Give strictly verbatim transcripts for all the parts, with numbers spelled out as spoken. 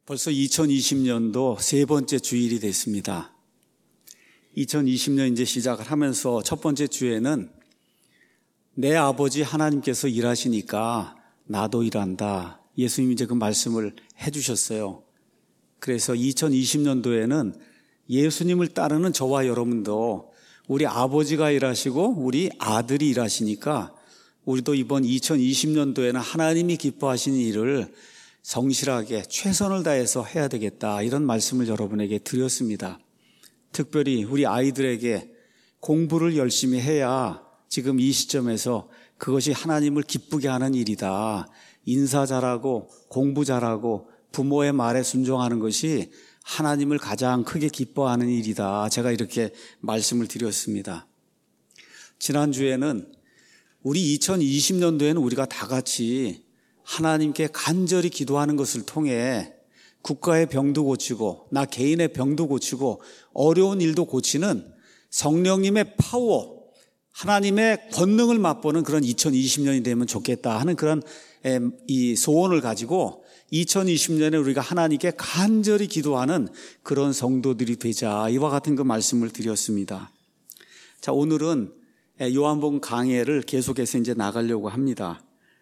벌써 이천이십 년도 세 번째 주일이 됐습니다. 이천이십 년 이제 시작을 하면서 첫 번째 주에는 내 아버지 하나님께서 일하시니까 나도 일한다. 예수님이 이제 그 말씀을 해주셨어요. 그래서 이천이십 년도에는 예수님을 따르는 저와 여러분도 우리 아버지가 일하시고 우리 아들이 일하시니까 우리도 이번 이천이십 년도에는 하나님이 기뻐하시는 일을 성실하게 최선을 다해서 해야 되겠다, 이런 말씀을 여러분에게 드렸습니다. 특별히 우리 아이들에게 공부를 열심히 해야 지금 이 시점에서 그것이 하나님을 기쁘게 하는 일이다. 인사 잘하고 공부 잘하고 부모의 말에 순종하는 것이 하나님을 가장 크게 기뻐하는 일이다. 제가 이렇게 말씀을 드렸습니다. 지난주에는 우리 이천이십 년도에는 우리가 다 같이 하나님께 간절히 기도하는 것을 통해 국가의 병도 고치고 나 개인의 병도 고치고 어려운 일도 고치는 성령님의 파워, 하나님의 권능을 맛보는 그런 이천이십 년이 되면 좋겠다 하는 그런 이 소원을 가지고 이천이십 년에 우리가 하나님께 간절히 기도하는 그런 성도들이 되자, 이와 같은 그 말씀을 드렸습니다. 자, 오늘은 요한복음 강해를 계속해서 이제 나가려고 합니다.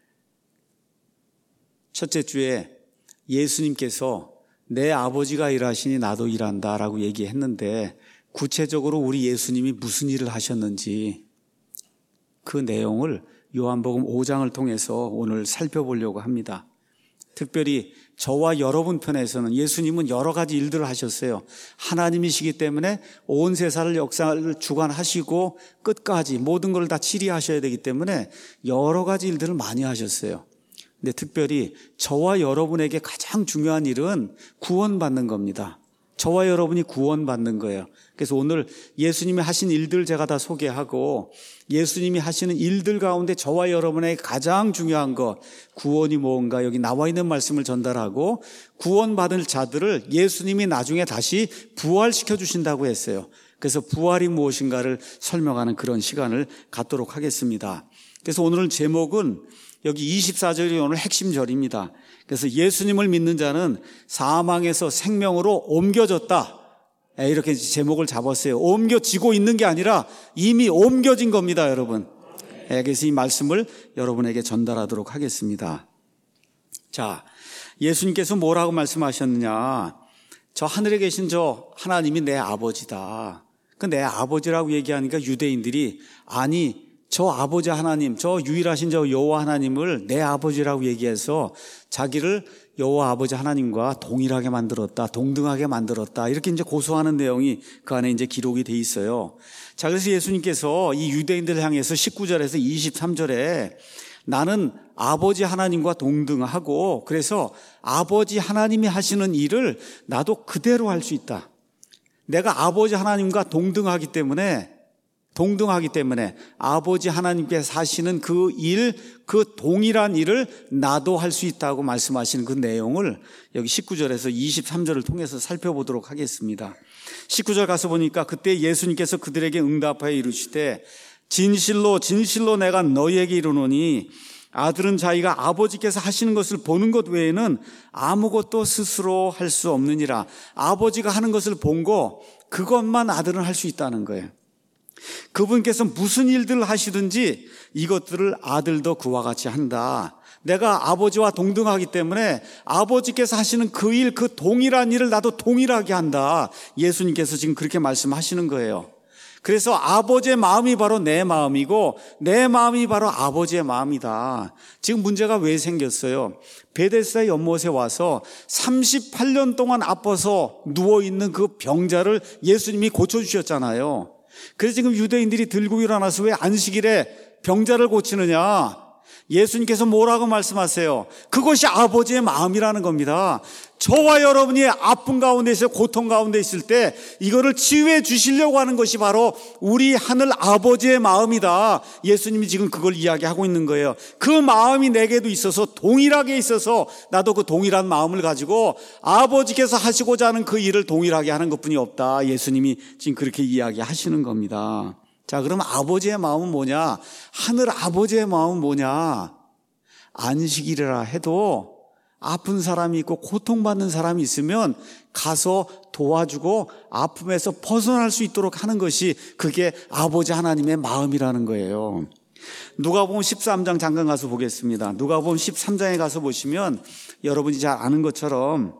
첫째 주에 예수님께서 내 아버지가 일하시니 나도 일한다 라고 얘기했는데, 구체적으로 우리 예수님이 무슨 일을 하셨는지 그 내용을 요한복음 오 장을 통해서 오늘 살펴보려고 합니다. 특별히 저와 여러분 편에서는 예수님은 여러 가지 일들을 하셨어요. 하나님이시기 때문에 온 세상을 역사를 주관하시고 끝까지 모든 걸 다 치리하셔야 되기 때문에 여러 가지 일들을 많이 하셨어요. 근데 특별히 저와 여러분에게 가장 중요한 일은 구원받는 겁니다. 저와 여러분이 구원받는 거예요. 그래서 오늘 예수님이 하신 일들 제가 다 소개하고, 예수님이 하시는 일들 가운데 저와 여러분에게 가장 중요한 것, 구원이 뭔가 여기 나와 있는 말씀을 전달하고, 구원받을 자들을 예수님이 나중에 다시 부활시켜 주신다고 했어요. 그래서 부활이 무엇인가를 설명하는 그런 시간을 갖도록 하겠습니다. 그래서 오늘 제목은 여기 이십사 절이 오늘 핵심 절입니다. 그래서 예수님을 믿는 자는 사망에서 생명으로 옮겨졌다, 이렇게 제목을 잡았어요. 옮겨지고 있는 게 아니라 이미 옮겨진 겁니다, 여러분. 그래서 이 말씀을 여러분에게 전달하도록 하겠습니다. 자, 예수님께서 뭐라고 말씀하셨느냐? 저 하늘에 계신 저 하나님이 내 아버지다. 그 내 아버지라고 얘기하니까 유대인들이 아니, 저 아버지 하나님, 저 유일하신 저 여호와 하나님을 내 아버지라고 얘기해서 자기를 여호와 아버지 하나님과 동일하게 만들었다, 동등하게 만들었다, 이렇게 이제 고소하는 내용이 그 안에 이제 기록이 돼 있어요. 자, 그래서 예수님께서 이 유대인들을 향해서 십구 절에서 이십삼 절에 나는 아버지 하나님과 동등하고, 그래서 아버지 하나님이 하시는 일을 나도 그대로 할 수 있다. 내가 아버지 하나님과 동등하기 때문에 동등하기 때문에 아버지 하나님께서 하시는 그 일, 그 동일한 일을 나도 할 수 있다고 말씀하시는 그 내용을 여기 십구 절에서 이십삼 절을 통해서 살펴보도록 하겠습니다. 십구 절 가서 보니까 그때 예수님께서 그들에게 응답하여 이르시되 진실로 진실로 내가 너희에게 이르노니 아들은 자기가 아버지께서 하시는 것을 보는 것 외에는 아무것도 스스로 할 수 없느니라. 아버지가 하는 것을 본 거, 그것만 아들은 할 수 있다는 거예요. 그분께서 무슨 일들을 하시든지 이것들을 아들도 그와 같이 한다. 내가 아버지와 동등하기 때문에 아버지께서 하시는 그 일, 그 동일한 일을 나도 동일하게 한다. 예수님께서 지금 그렇게 말씀하시는 거예요. 그래서 아버지의 마음이 바로 내 마음이고 내 마음이 바로 아버지의 마음이다. 지금 문제가 왜 생겼어요? 베데스다 연못에 와서 삼십팔 년 동안 아파서 누워있는 그 병자를 예수님이 고쳐주셨잖아요. 그래서 지금 유대인들이 들고 일어나서 왜 안식일에 병자를 고치느냐? 예수님께서 뭐라고 말씀하세요? 그것이 아버지의 마음이라는 겁니다. 저와 여러분이 아픔 가운데 있어 고통 가운데 있을 때 이거를 치유해 주시려고 하는 것이 바로 우리 하늘 아버지의 마음이다. 예수님이 지금 그걸 이야기하고 있는 거예요. 그 마음이 내게도 있어서 동일하게 있어서 나도 그 동일한 마음을 가지고 아버지께서 하시고자 하는 그 일을 동일하게 하는 것뿐이 없다. 예수님이 지금 그렇게 이야기하시는 겁니다. 자, 그럼 아버지의 마음은 뭐냐? 하늘 아버지의 마음은 뭐냐? 안식일이라 해도 아픈 사람이 있고 고통받는 사람이 있으면 가서 도와주고 아픔에서 벗어날 수 있도록 하는 것이 그게 아버지 하나님의 마음이라는 거예요. 누가복음 십삼 장 잠깐 가서 보겠습니다. 누가복음 십삼 장에 가서 보시면 여러분이 잘 아는 것처럼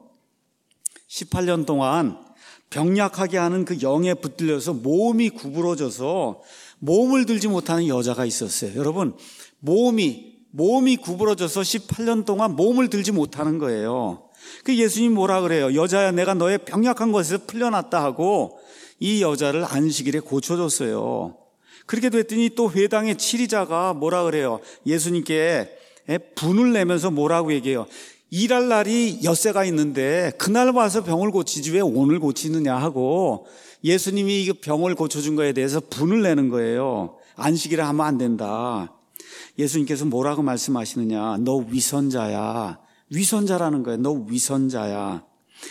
십팔 년 동안 병약하게 하는 그 영에 붙들려서 몸이 구부러져서 몸을 들지 못하는 여자가 있었어요. 여러분, 몸이 몸이 구부러져서 십팔 년 동안 몸을 들지 못하는 거예요. 그 예수님 뭐라 그래요? 여자야, 내가 너의 병약한 것에서 풀려났다 하고 이 여자를 안식일에 고쳐줬어요. 그렇게 됐더니 또 회당의 치리자가 뭐라 그래요? 예수님께 분을 내면서 뭐라고 얘기해요? 일할 날이 엿새가 있는데 그날 와서 병을 고치지 왜 오늘 고치느냐 하고 예수님이 이 병을 고쳐준 거에 대해서 분을 내는 거예요. 안식일에 하면 안 된다. 예수님께서 뭐라고 말씀하시느냐? 너 위선자야. 위선자라는 거예요. 너 위선자야.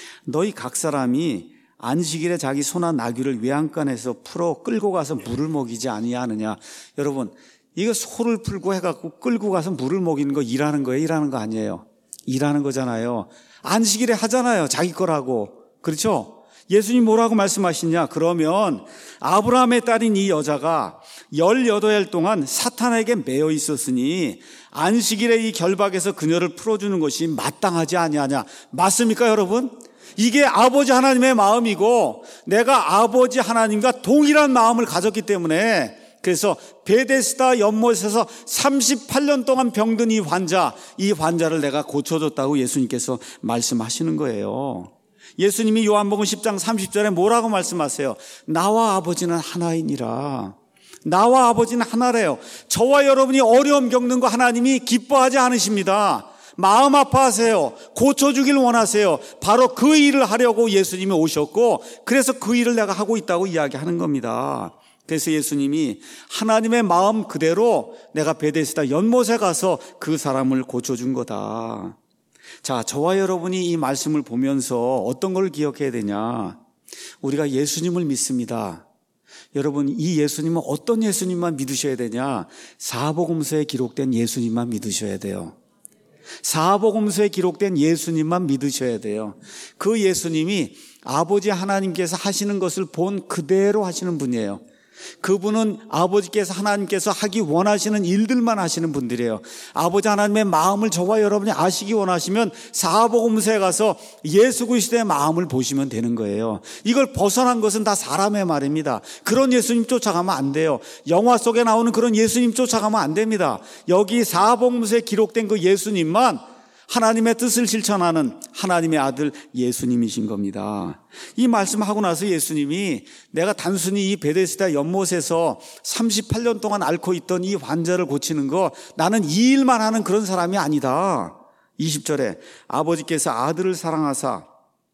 너희 각 사람이 안식일에 자기 소나 나귀를 외양간에서 풀어 끌고 가서 물을 먹이지 아니하느냐. 여러분, 이거 소를 풀고 해갖고 끌고 가서 물을 먹이는 거 일하는 거예요? 일하는 거 아니에요? 일하는 거잖아요. 안식일에 하잖아요. 자기 거라고. 그렇죠? 예수님 뭐라고 말씀하시냐? 그러면 아브라함의 딸인 이 여자가 열여덟 일 동안 사탄에게 매여 있었으니 안식일에 이 결박에서 그녀를 풀어주는 것이 마땅하지 아니하냐. 맞습니까, 여러분? 이게 아버지 하나님의 마음이고 내가 아버지 하나님과 동일한 마음을 가졌기 때문에 그래서 베데스다 연못에서 삼십팔 년 동안 병든 이 환자, 이 환자를 내가 고쳐줬다고 예수님께서 말씀하시는 거예요. 예수님이 요한복음 십 장 삼십 절에 뭐라고 말씀하세요? 나와 아버지는 하나이니라. 나와 아버지는 하나래요. 저와 여러분이 어려움 겪는 거 하나님이 기뻐하지 않으십니다. 마음 아파하세요. 고쳐주길 원하세요. 바로 그 일을 하려고 예수님이 오셨고 그래서 그 일을 내가 하고 있다고 이야기하는 겁니다. 그래서 예수님이 하나님의 마음 그대로 내가 베데스다 연못에 가서 그 사람을 고쳐준 거다. 자, 저와 여러분이 이 말씀을 보면서 어떤 걸 기억해야 되냐? 우리가 예수님을 믿습니다. 여러분, 이 예수님은 어떤 예수님만 믿으셔야 되냐? 사복음서에 기록된 예수님만 믿으셔야 돼요. 사복음서에 기록된 예수님만 믿으셔야 돼요. 그 예수님이 아버지 하나님께서 하시는 것을 본 그대로 하시는 분이에요. 그분은 아버지께서 하나님께서 하기 원하시는 일들만 하시는 분들이에요. 아버지 하나님의 마음을 저와 여러분이 아시기 원하시면 사복음서에 가서 예수 그리스도의 마음을 보시면 되는 거예요. 이걸 벗어난 것은 다 사람의 말입니다. 그런 예수님 쫓아가면 안 돼요. 영화 속에 나오는 그런 예수님 쫓아가면 안 됩니다. 여기 사복음서에 기록된 그 예수님만 하나님의 뜻을 실천하는 하나님의 아들 예수님이신 겁니다. 이 말씀하고 나서 예수님이 내가 단순히 이 베데스다 연못에서 삼십팔 년 동안 앓고 있던 이 환자를 고치는 거 나는 이 일만 하는 그런 사람이 아니다. 이십 절에 아버지께서 아들을 사랑하사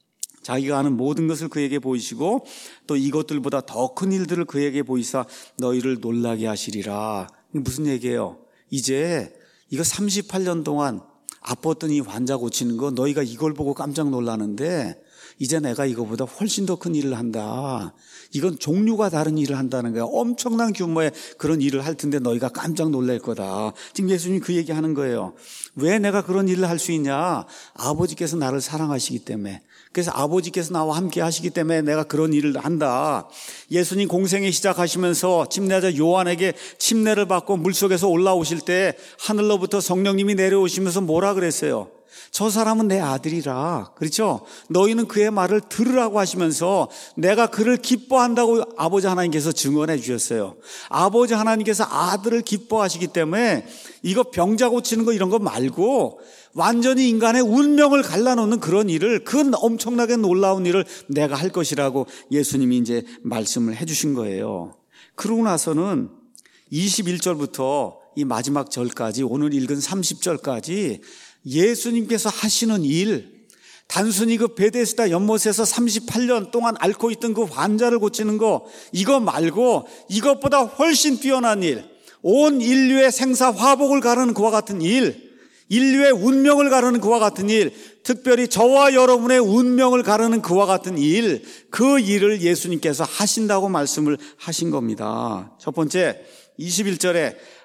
자기가 하는 모든 것을 그에게 보이시고 또 이것들보다 더 큰 일들을 그에게 보이사 너희를 놀라게 하시리라. 무슨 얘기예요? 이제 이거 삼십팔 년 동안 아팠던 이 환자 고치는 거 너희가 이걸 보고 깜짝 놀라는데 이제 내가 이거보다 훨씬 더 큰 일을 한다. 이건 종류가 다른 일을 한다는 거야. 엄청난 규모의 그런 일을 할 텐데 너희가 깜짝 놀랄 거다. 지금 예수님이 그 얘기하는 거예요. 왜 내가 그런 일을 할 수 있냐? 아버지께서 나를 사랑하시기 때문에. 그래서 아버지께서 나와 함께 하시기 때문에 내가 그런 일을 한다. 예수님 공생애 시작하시면서 침례자 요한에게 침례를 받고 물속에서 올라오실 때 하늘로부터 성령님이 내려오시면서 뭐라 그랬어요? 저 사람은 내 아들이라. 그렇죠? 너희는 그의 말을 들으라고 하시면서 내가 그를 기뻐한다고 아버지 하나님께서 증언해 주셨어요. 아버지 하나님께서 아들을 기뻐하시기 때문에 이거 병자 고치는 거 이런 거 말고 완전히 인간의 운명을 갈라놓는 그런 일을, 그 엄청나게 놀라운 일을 내가 할 것이라고 예수님이 이제 말씀을 해 주신 거예요. 그러고 나서는 이십일 절부터 이 마지막 절까지, 오늘 읽은 삼십 절까지 예수님께서 하시는 일, 단순히 그 베데스다 연못에서 삼십팔 년 동안 앓고 있던 그 환자를 고치는 거, 이거 말고 이것보다 훨씬 뛰어난 일, 온 인류의 생사 화복을 가르는 그와 같은 일, 인류의 운명을 가르는 그와 같은 일, 특별히 저와 여러분의 운명을 가르는 그와 같은 일, 그 일을 예수님께서 하신다고 말씀을 하신 겁니다. 첫 번째, 이십일 절에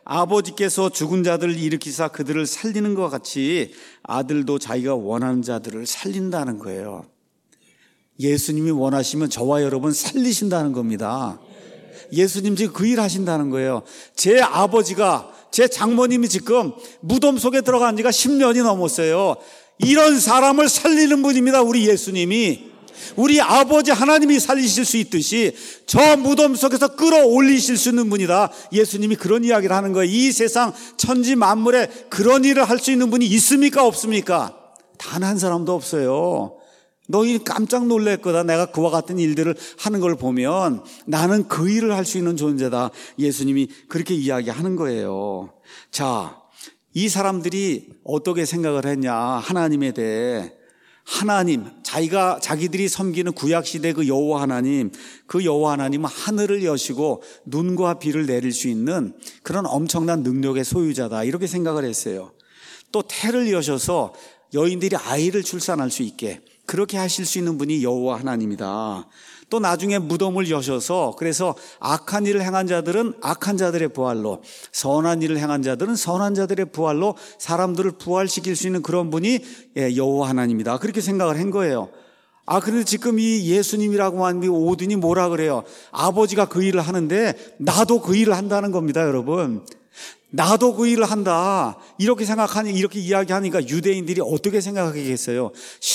아버지께서 죽은 자들을 일으키사 그들을 살리는 것 같이 아들도 자기가 원하는 자들을 살린다는 거예요. 예수님이 원하시면 저와 여러분 살리신다는 겁니다. 예수님 지금 그 일 하신다는 거예요. 제 아버지가, 제 장모님이 지금 무덤 속에 들어간 지가 십 년이 넘었어요. 이런 사람을 살리는 분입니다. 우리 예수님이. 우리 아버지 하나님이 살리실 수 있듯이 저 무덤 속에서 끌어올리실 수 있는 분이다. 예수님이 그런 이야기를 하는 거예요. 이 세상 천지 만물에 그런 일을 할 수 있는 분이 있습니까? 없습니까? 단 한 사람도 없어요. 너희 깜짝 놀랄 거다. 내가 그와 같은 일들을 하는 걸 보면 나는 그 일을 할 수 있는 존재다. 예수님이 그렇게 이야기하는 거예요. 자, 이 사람들이 어떻게 생각을 했냐, 하나님에 대해. 하나님, 자기가 자기들이 섬기는 구약시대 그 여호와 하나님, 그 여호와 하나님은 하늘을 여시고 눈과 비를 내릴 수 있는 그런 엄청난 능력의 소유자다, 이렇게 생각을 했어요. 또 태를 여셔서 여인들이 아이를 출산할 수 있게 그렇게 하실 수 있는 분이 여호와 하나님이다. 또 나중에 무덤을 여셔서 그래서 악한 일을 행한 자들은 악한 자들의 부활로, 선한 일을 행한 자들은 선한 자들의 부활로 사람들을 부활시킬 수 있는 그런 분이 여호와 하나님이다, 그렇게 생각을 한 거예요. 아, 그런데 지금 이 예수님이라고 하는 이 오든이 뭐라 그래요? 아버지가 그 일을 하는데 나도 그 일을 한다는 겁니다, 여러분. 나도 그 일을 한다, 이렇게 생각하니, 이렇게 이야기하니까 유대인들이 어떻게 생각하겠어요?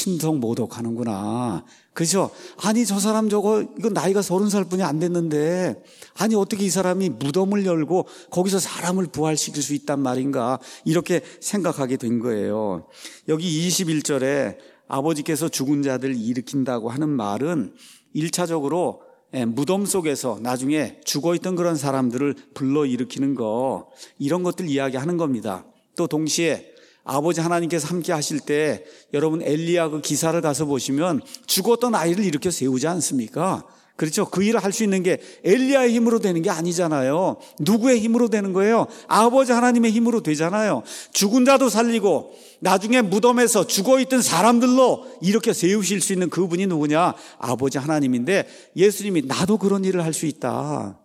신성모독하는구나. 그죠? 아니, 저 사람 저거, 이거 나이가 서른 살 뿐이 안 됐는데, 아니, 어떻게 이 사람이 무덤을 열고 거기서 사람을 부활시킬 수 있단 말인가? 이렇게 생각하게 된 거예요. 여기 이십일 절에 아버지께서 죽은 자들을 일으킨다고 하는 말은 일 차적으로 무덤 속에서 나중에 죽어있던 그런 사람들을 불러일으키는 거, 이런 것들 이야기하는 겁니다. 또 동시에 아버지 하나님께서 함께 하실 때 여러분 엘리야 그 기사를 가서 보시면 죽었던 아이를 일으켜 세우지 않습니까? 그렇죠? 그 일을 할 수 있는 게 엘리야의 힘으로 되는 게 아니잖아요. 누구의 힘으로 되는 거예요? 아버지 하나님의 힘으로 되잖아요. 죽은 자도 살리고 나중에 무덤에서 죽어있던 사람들로 일으켜 세우실 수 있는 그분이 누구냐? 아버지 하나님인데 예수님이 나도 그런 일을 할 수 있다.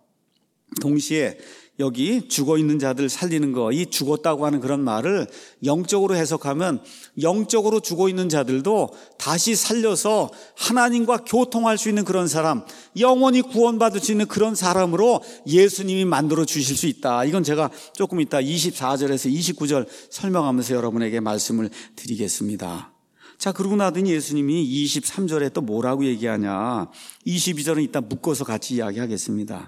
동시에 여기 죽어있는 자들 살리는 거, 이 죽었다고 하는 그런 말을 영적으로 해석하면 영적으로 죽어있는 자들도 다시 살려서 하나님과 교통할 수 있는 그런 사람, 영원히 구원받을 수 있는 그런 사람으로 예수님이 만들어 주실 수 있다. 이건 제가 조금 이따 이십사 절에서 이십구 절 설명하면서 여러분에게 말씀을 드리겠습니다. 자, 그러고 나더니 예수님이 이십삼 절에 또 뭐라고 얘기하냐, 이십이 절은 이따 묶어서 같이 이야기하겠습니다.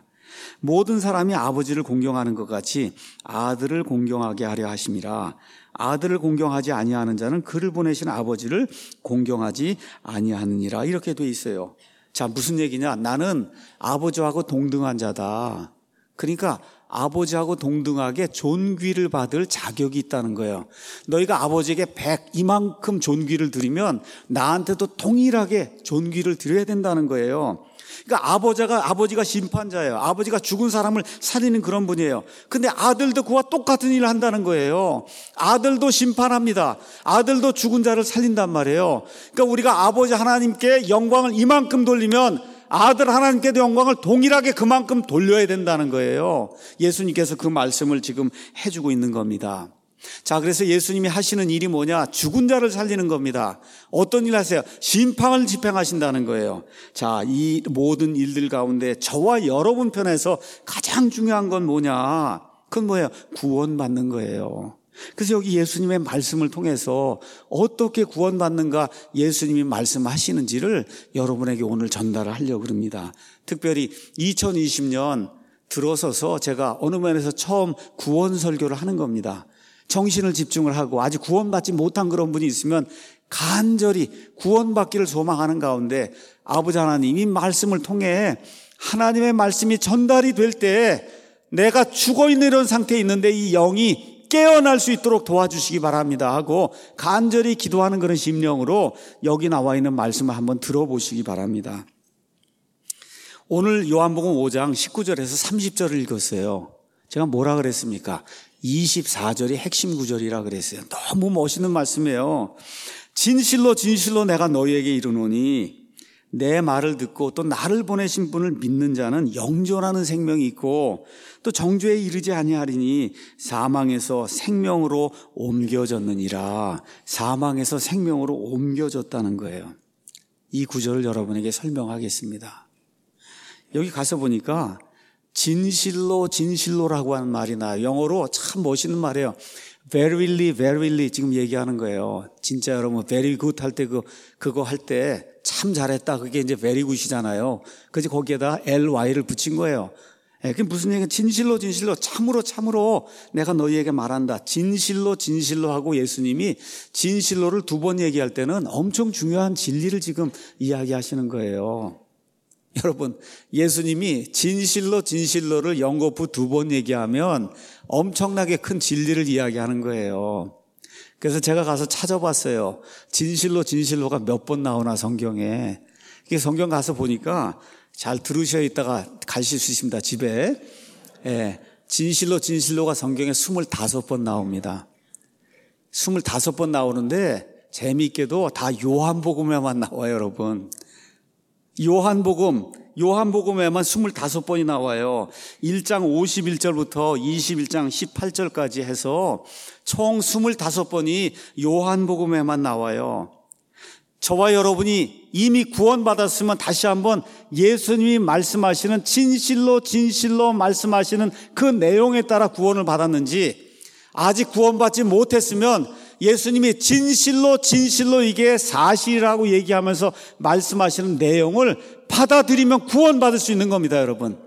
모든 사람이 아버지를 공경하는 것 같이 아들을 공경하게 하려 하심이라. 아들을 공경하지 아니하는 자는 그를 보내신 아버지를 공경하지 아니하느니라. 이렇게 돼 있어요. 자, 무슨 얘기냐? 나는 아버지하고 동등한 자다. 그러니까 아버지하고 동등하게 존귀를 받을 자격이 있다는 거예요. 너희가 아버지에게 백 이만큼 존귀를 드리면 나한테도 동일하게 존귀를 드려야 된다는 거예요. 그러니까 아버지가, 아버지가 심판자예요. 아버지가 죽은 사람을 살리는 그런 분이에요. 근데 아들도 그와 똑같은 일을 한다는 거예요. 아들도 심판합니다. 아들도 죽은 자를 살린단 말이에요. 그러니까 우리가 아버지 하나님께 영광을 이만큼 돌리면 아들 하나님께도 영광을 동일하게 그만큼 돌려야 된다는 거예요. 예수님께서 그 말씀을 지금 해주고 있는 겁니다. 자, 그래서 예수님이 하시는 일이 뭐냐? 죽은 자를 살리는 겁니다. 어떤 일 하세요? 심판을 집행하신다는 거예요. 자, 이 모든 일들 가운데 저와 여러분 편에서 가장 중요한 건 뭐냐? 그건 뭐예요? 구원받는 거예요. 그래서 여기 예수님의 말씀을 통해서 어떻게 구원받는가 예수님이 말씀하시는지를 여러분에게 오늘 전달을 하려고 합니다. 특별히 이천이십 년 들어서서 제가 어느 면에서 처음 구원 설교를 하는 겁니다. 정신을 집중을 하고 아직 구원받지 못한 그런 분이 있으면 간절히 구원받기를 소망하는 가운데 아버지 하나님이 말씀을 통해 하나님의 말씀이 전달이 될 때 내가 죽어있는 이런 상태에 있는데 이 영이 깨어날 수 있도록 도와주시기 바랍니다 하고 간절히 기도하는 그런 심령으로 여기 나와 있는 말씀을 한번 들어보시기 바랍니다. 오늘 요한복음 오 장 십구 절에서 삼십 절을 읽었어요. 제가 뭐라 그랬습니까? 이십사 절이 핵심 구절이라 그랬어요. 너무 멋있는 말씀이에요. 진실로 진실로 내가 너희에게 이르노니 내 말을 듣고 또 나를 보내신 분을 믿는 자는 영존하는 생명이 있고 또 정죄에 이르지 아니하리니 사망에서 생명으로 옮겨졌느니라. 사망에서 생명으로 옮겨졌다는 거예요. 이 구절을 여러분에게 설명하겠습니다. 여기 가서 보니까 진실로 진실로라고 하는 말이 나요. 영어로 참 멋있는 말이에요. Verily, verily 지금 얘기하는 거예요. 진짜 여러분 very good 할 때 그, 그거 할 때 참 잘했다. 그게 이제 very good이잖아요. 그래서 거기에다 ely를 붙인 거예요. 예, 그게 무슨 얘기냐. 진실로 진실로 참으로 참으로 내가 너희에게 말한다. 진실로 진실로 하고 예수님이 진실로를 두 번 얘기할 때는 엄청 중요한 진리를 지금 이야기하시는 거예요. 여러분, 예수님이 진실로 진실로를 연거푸 두 번 얘기하면 엄청나게 큰 진리를 이야기하는 거예요. 그래서 제가 가서 찾아봤어요. 진실로 진실로가 몇 번 나오나 성경에. 이게 성경 가서 보니까 잘 들으셔야 있다가 가실 수 있습니다. 집에. 예, 진실로 진실로가 성경에 스물다섯 번 나옵니다. 스물다섯 번 나오는데 재미있게도 다 요한복음에만 나와요, 여러분. 요한복음, 요한복음에만 스물다섯 번이 나와요. 일 장 오십일 절부터 이십일 장 십팔 절까지 해서 총 스물다섯 번이 요한복음에만 나와요. 저와 여러분이 이미 구원받았으면 다시 한번 예수님이 말씀하시는 진실로 진실로 말씀하시는 그 내용에 따라 구원을 받았는지, 아직 구원받지 못했으면 예수님이 진실로 진실로 이게 사실이라고 얘기하면서 말씀하시는 내용을 받아들이면 구원받을 수 있는 겁니다, 여러분.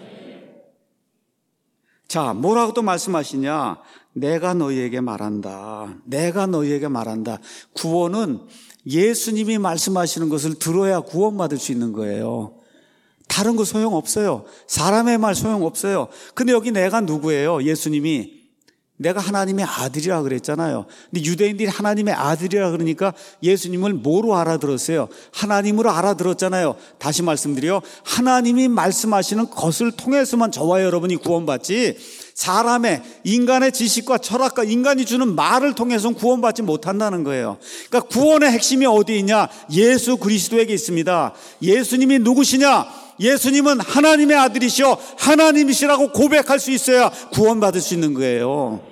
자, 뭐라고 또 말씀하시냐? 내가 너희에게 말한다. 내가 너희에게 말한다. 구원은 예수님이 말씀하시는 것을 들어야 구원받을 수 있는 거예요. 다른 거 소용없어요. 사람의 말 소용없어요. 근데 여기 내가 누구예요? 예수님이 내가 하나님의 아들이라 그랬잖아요. 근데 유대인들이 하나님의 아들이라 그러니까 예수님을 뭐로 알아들었어요? 하나님으로 알아들었잖아요. 다시 말씀드려, 하나님이 말씀하시는 것을 통해서만 저와 여러분이 구원받지, 사람의 인간의 지식과 철학과 인간이 주는 말을 통해서는 구원받지 못한다는 거예요. 그러니까 구원의 핵심이 어디 있냐? 예수 그리스도에게 있습니다. 예수님이 누구시냐? 예수님은 하나님의 아들이시오, 하나님이시라고 고백할 수 있어야 구원받을 수 있는 거예요.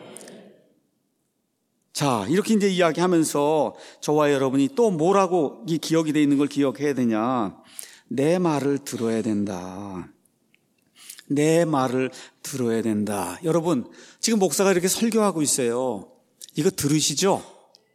자, 이렇게 이제 이야기하면서 저와 여러분이 또 뭐라고 이 기억이 되어 있는 걸 기억해야 되냐? 내 말을 들어야 된다. 내 말을 들어야 된다. 여러분, 지금 목사가 이렇게 설교하고 있어요. 이거 들으시죠?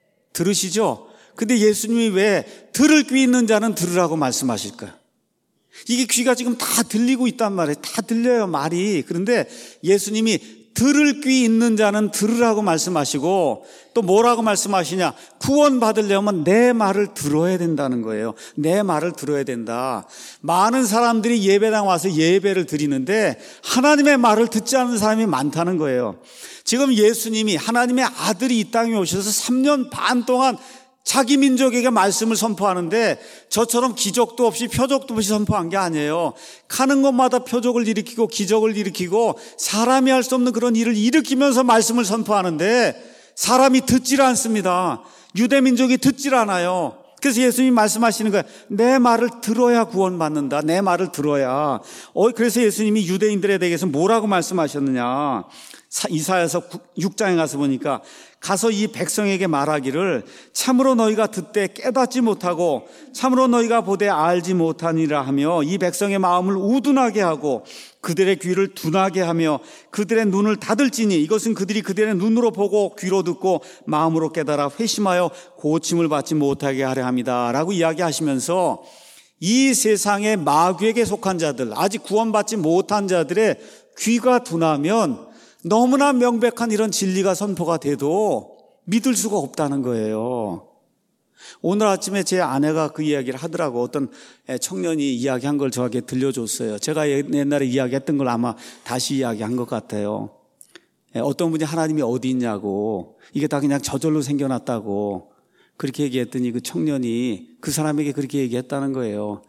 들으시죠? 근데 예수님이 왜 들을 귀 있는 자는 들으라고 말씀하실까요? 이게 귀가 지금 다 들리고 있단 말이에요. 다 들려요, 말이. 그런데 예수님이 들을 귀 있는 자는 들으라고 말씀하시고 또 뭐라고 말씀하시냐? 구원 받으려면 내 말을 들어야 된다는 거예요. 내 말을 들어야 된다. 많은 사람들이 예배당 와서 예배를 드리는데 하나님의 말을 듣지 않는 사람이 많다는 거예요. 지금 예수님이 하나님의 아들이 이 땅에 오셔서 삼 년 반 동안 자기 민족에게 말씀을 선포하는데 저처럼 기적도 없이 표적도 없이 선포한 게 아니에요. 가는 곳마다 표적을 일으키고 기적을 일으키고 사람이 할 수 없는 그런 일을 일으키면서 말씀을 선포하는데 사람이 듣질 않습니다. 유대 민족이 듣질 않아요. 그래서 예수님이 말씀하시는 거예요. 내 말을 들어야 구원받는다. 내 말을 들어야. 어, 그래서 예수님이 유대인들에 대해서 뭐라고 말씀하셨느냐? 이사야서 육 장에 가서 보니까 가서 이 백성에게 말하기를 참으로 너희가 듣되 깨닫지 못하고 참으로 너희가 보되 알지 못하니라 하며 이 백성의 마음을 우둔하게 하고 그들의 귀를 둔하게 하며 그들의 눈을 닫을지니 이것은 그들이 그들의 눈으로 보고 귀로 듣고 마음으로 깨달아 회심하여 고침을 받지 못하게 하려 함이다 라고 이야기하시면서 이 세상의 마귀에게 속한 자들, 아직 구원받지 못한 자들의 귀가 둔하면 너무나 명백한 이런 진리가 선포가 돼도 믿을 수가 없다는 거예요. 오늘 아침에 제 아내가 그 이야기를 하더라고. 어떤 청년이 이야기한 걸 저에게 들려줬어요. 제가 옛날에 이야기했던 걸 아마 다시 이야기한 것 같아요. 어떤 분이 하나님이 어디 있냐고, 이게 다 그냥 저절로 생겨났다고 그렇게 얘기했더니 그 청년이 그 사람에게 그렇게 얘기했다는 거예요.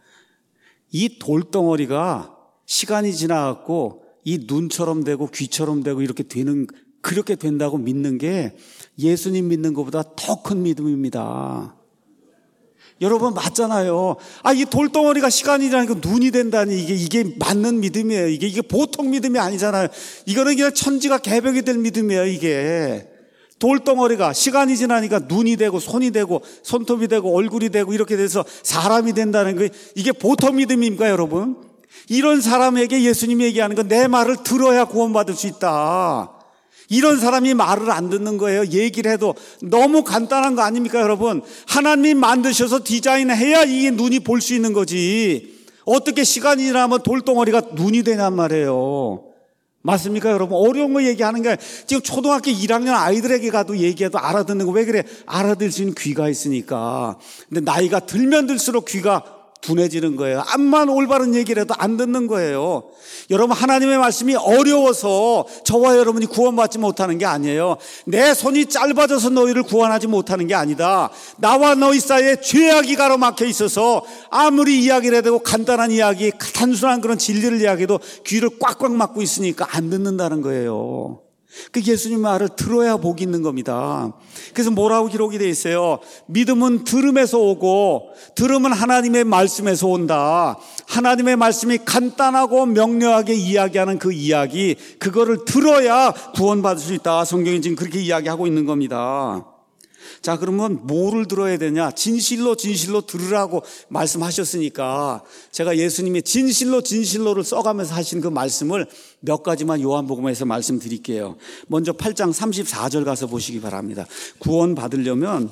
이 돌덩어리가 시간이 지나갔고 이 눈처럼 되고 귀처럼 되고 이렇게 되는, 그렇게 된다고 믿는 게 예수님 믿는 것보다 더 큰 믿음입니다. 여러분 맞잖아요. 아, 이 돌덩어리가 시간이라니까 눈이 된다니 이게 이게 맞는 믿음이에요. 이게 이게 보통 믿음이 아니잖아요. 이거는 그냥 천지가 개벽이 될 믿음이에요. 이게 돌덩어리가 시간이 지나니까 눈이 되고 손이 되고 손톱이 되고 얼굴이 되고 이렇게 돼서 사람이 된다는 거, 이게 보통 믿음입니까, 여러분? 이런 사람에게 예수님이 얘기하는 건 내 말을 들어야 구원받을 수 있다. 이런 사람이 말을 안 듣는 거예요. 얘기를 해도 너무 간단한 거 아닙니까, 여러분? 하나님이 만드셔서 디자인해야 이게 눈이 볼 수 있는 거지. 어떻게 시간이 지나면 돌덩어리가 눈이 되냔 말이에요. 맞습니까, 여러분? 어려운 거 얘기하는 게, 지금 초등학교 일 학년 아이들에게 가도 얘기해도 알아듣는 거 왜 그래? 알아들 수 있는 귀가 있으니까. 근데 나이가 들면 들수록 귀가 둔해지는 거예요. 암만 올바른 얘기를 해도 안 듣는 거예요. 여러분, 하나님의 말씀이 어려워서 저와 여러분이 구원받지 못하는 게 아니에요. 내 손이 짧아져서 너희를 구원하지 못하는 게 아니다. 나와 너희 사이에 죄악이 가로막혀 있어서 아무리 이야기를 해도 간단한 이야기, 단순한 그런 진리를 이야기해도 귀를 꽉꽉 막고 있으니까 안 듣는다는 거예요. 그 예수님 말을 들어야 복이 있는 겁니다. 그래서 뭐라고 기록이 되어 있어요? 믿음은 들음에서 오고 들음은 하나님의 말씀에서 온다. 하나님의 말씀이 간단하고 명료하게 이야기하는 그 이야기, 그거를 들어야 구원받을 수 있다. 성경이 지금 그렇게 이야기하고 있는 겁니다. 자, 그러면 뭐를 들어야 되냐? 진실로 진실로 들으라고 말씀하셨으니까 제가 예수님이 진실로 진실로를 써가면서 하신 그 말씀을 몇 가지만 요한복음에서 말씀드릴게요. 먼저 팔 장 삼십사 절 가서 보시기 바랍니다. 구원 받으려면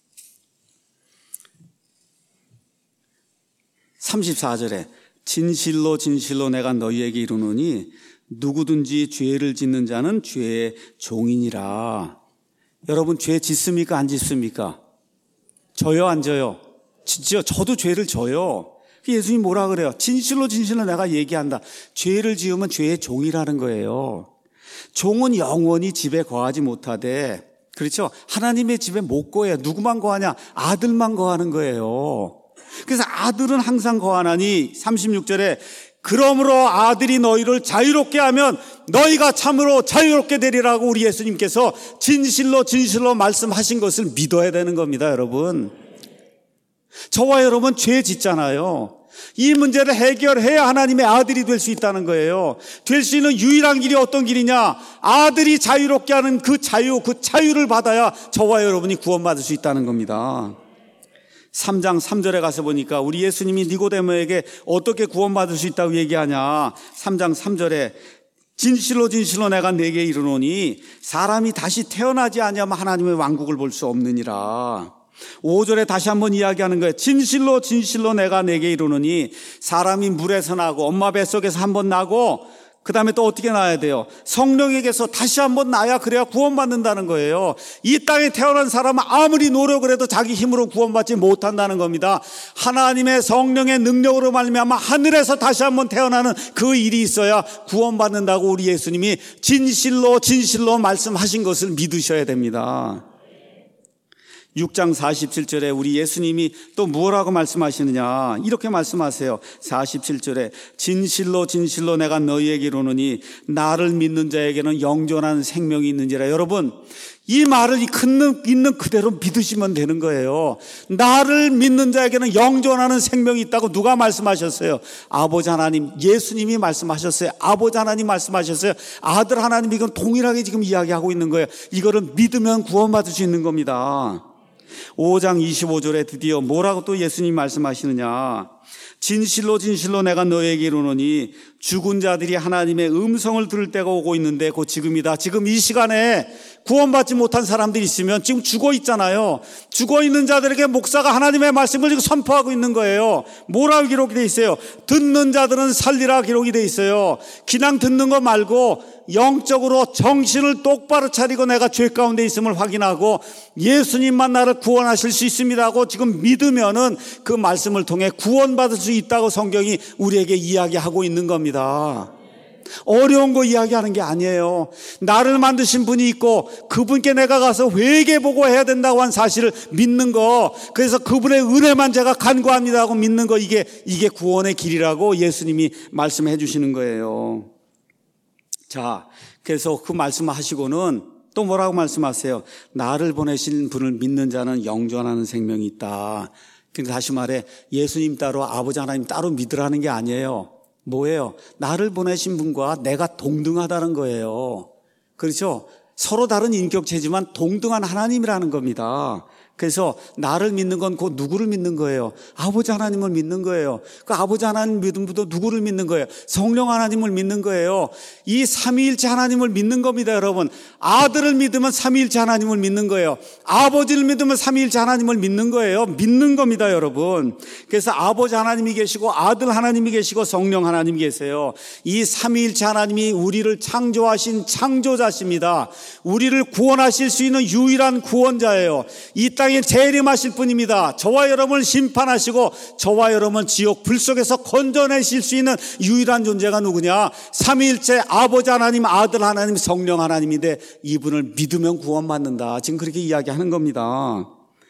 삼십사 절에 진실로 진실로 내가 너희에게 이르노니 누구든지 죄를 짓는 자는 죄의 종이니라. 여러분, 죄 짓습니까? 안 짓습니까? 져요, 안 져요? 짓죠. 저도 죄를 져요. 예수님 뭐라 그래요? 진실로 진실로 내가 얘기한다. 죄를 지으면 죄의 종이라는 거예요. 종은 영원히 집에 거하지 못하되, 그렇죠? 하나님의 집에 못 거해요. 누구만 거하냐? 아들만 거하는 거예요. 그래서 아들은 항상 거하나니 삼십육 절에 그러므로 아들이 너희를 자유롭게 하면 너희가 참으로 자유롭게 되리라고 우리 예수님께서 진실로 진실로 말씀하신 것을 믿어야 되는 겁니다, 여러분. 저와 여러분 죄 짓잖아요. 이 문제를 해결해야 하나님의 아들이 될 수 있다는 거예요. 될 수 있는 유일한 길이 어떤 길이냐? 아들이 자유롭게 하는 그 자유, 그 자유를 받아야 저와 여러분이 구원받을 수 있다는 겁니다. 삼 장 삼 절에 가서 보니까 우리 예수님이 니고데모에게 어떻게 구원받을 수 있다고 얘기하냐? 삼 장 삼 절에 진실로 진실로 내가 네게 이르노니 사람이 다시 태어나지 아니하면 하나님의 왕국을 볼 수 없느니라. 오 절에 다시 한번 이야기하는 거예요. 진실로 진실로 내가 네게 이르노니 사람이 물에서 나고 엄마 뱃속에서 한번 나고 그 다음에 또 어떻게 나야 돼요? 성령에게서 다시 한번 나야 그래야 구원받는다는 거예요. 이 땅에 태어난 사람은 아무리 노력을 해도 자기 힘으로 구원받지 못한다는 겁니다. 하나님의 성령의 능력으로 말미암아 하늘에서 다시 한번 태어나는 그 일이 있어야 구원받는다고 우리 예수님이 진실로 진실로 말씀하신 것을 믿으셔야 됩니다. 육 장 사십칠 절에 우리 예수님이 또 뭐라고 말씀하시느냐? 이렇게 말씀하세요. 사십칠 절에 진실로 진실로 내가 너희에게 이르노니 나를 믿는 자에게는 영존한 생명이 있는지라. 여러분, 이 말을 있는 그대로 믿으시면 되는 거예요. 나를 믿는 자에게는 영존하는 생명이 있다고 누가 말씀하셨어요? 아버지 하나님, 예수님이 말씀하셨어요. 아버지 하나님 말씀하셨어요. 아들 하나님, 이건 동일하게 지금 이야기하고 있는 거예요. 이거를 믿으면 구원받을 수 있는 겁니다. 오 장 이십오 절에 드디어 뭐라고 또 예수님 말씀하시느냐? 진실로 진실로 내가 너에게 이르노니 죽은 자들이 하나님의 음성을 들을 때가 오고 있는데 곧 지금이다. 지금 이 시간에 구원받지 못한 사람들이 있으면 지금 죽어 있잖아요. 죽어 있는 자들에게 목사가 하나님의 말씀을 지금 선포하고 있는 거예요. 뭐라고 기록이 돼 있어요? 듣는 자들은 살리라 기록이 돼 있어요. 그냥 듣는 거 말고 영적으로 정신을 똑바로 차리고 내가 죄 가운데 있음을 확인하고 예수님만 나를 구원하실 수 있습니다 하고 지금 믿으면은 그 말씀을 통해 구원받을 수 있다고 성경이 우리에게 이야기하고 있는 겁니다. 어려운 거 이야기하는 게 아니에요. 나를 만드신 분이 있고 그분께 내가 가서 회개보고 해야 된다고 한 사실을 믿는 거, 그래서 그분의 은혜만 제가 간구합니다 하고 믿는 거, 이게 이게 구원의 길이라고 예수님이 말씀해 주시는 거예요. 자, 그래서 그 말씀을 하시고는 또 뭐라고 말씀하세요? 나를 보내신 분을 믿는 자는 영존하는 생명이 있다. 그러니까 다시 말해 예수님 따로 아버지 하나님 따로 믿으라는 게 아니에요. 뭐예요? 나를 보내신 분과 내가 동등하다는 거예요. 그렇죠? 서로 다른 인격체지만 동등한 하나님이라는 겁니다. 그래서 나를 믿는 건 곧 누구를 믿는 거예요? 아버지 하나님을 믿는 거예요. 그 아버지 하나님 믿는 분도 누구를 믿는 거예요? 성령 하나님을 믿는 거예요. 이 삼위일체 하나님을 믿는 겁니다, 여러분. 아들을 믿으면 삼위일체 하나님을 믿는 거예요. 아버지를 믿으면 삼위일체 하나님을 믿는 거예요. 믿는 겁니다, 여러분. 그래서 아버지 하나님이 계시고 아들 하나님이 계시고 성령 하나님이 계세요. 이 삼위일체 하나님이 우리를 창조하신 창조자십니다. 우리를 구원하실 수 있는 유일한 구원자예요. 이 땅 땅에 재림하실 분입니다. 저와 여러분을 심판하시고 저와 여러분을 지옥 불 속에서 건져내실 수 있는 유일한 존재가 누구냐? 삼위일체 아버지 하나님, 아들 하나님, 성령 하나님인데 이분을 믿으면 구원받는다. 지금 그렇게 이야기하는 겁니다.